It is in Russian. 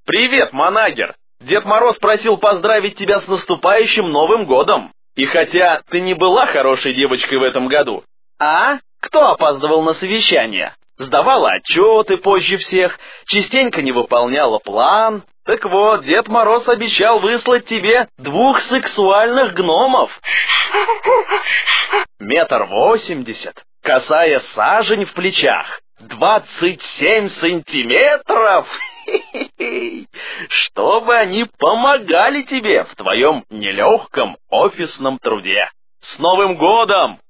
Привет, Манагер! Дед Мороз просил поздравить тебя с наступающим Новым годом. И хотя ты не была хорошей девочкой в этом году, кто опаздывал на совещание? Сдавала отчеты позже всех, частенько не выполняла план. Так вот, Дед Мороз обещал выслать тебе 2 сексуальных гномов. 1,80 м, косая сажень в плечах, 27 сантиметров. Чтобы они помогали тебе в твоем нелегком офисном труде. С Новым годом!